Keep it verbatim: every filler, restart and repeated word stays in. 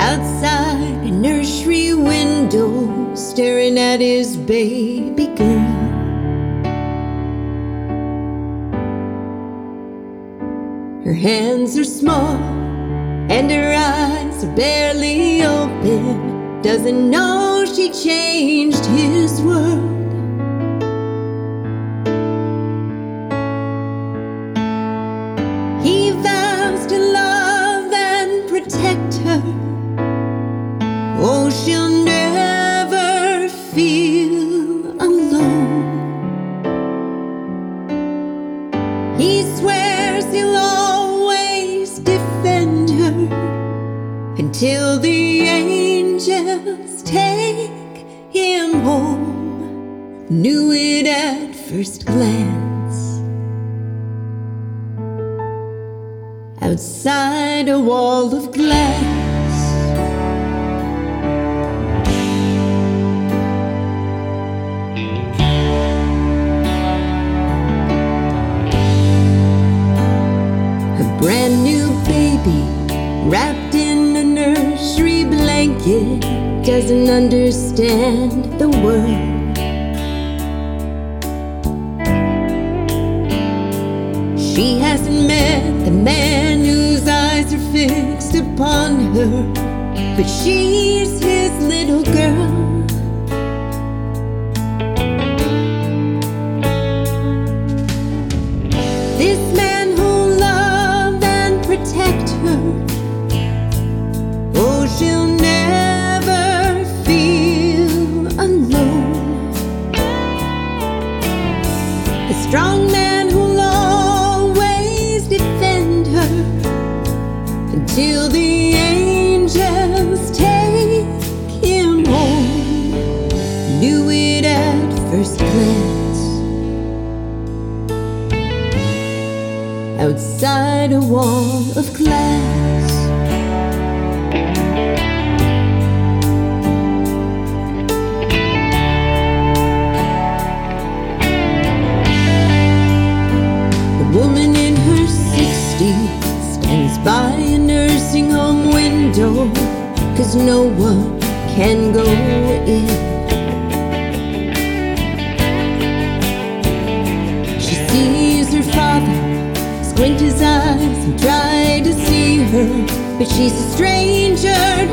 outside a nursery window, staring at his baby girl. Her hands are small and her eyes are barely open. Doesn't know she changed his world. He vows to love and protect her. Oh, she'll never feel alone. He swears he'll always defend her until the angels take him home. Knew it at first glance. Outside a wall of glass, a brand new baby wrapped in a nursery blanket, doesn't understand the world. She hasn't met the man whose eyes are fixed upon her, but she's his little girl. This man who'll love and protect her, oh, she'll never feel alone. A strong man who'll always defend her until the angels take him home. Knew it at first glance. Outside a wall of glass, a woman in her sixties stands by a nursing home window, 'cause no one can go in. She sees her father squint his eyes and try to see her, but she's a stranger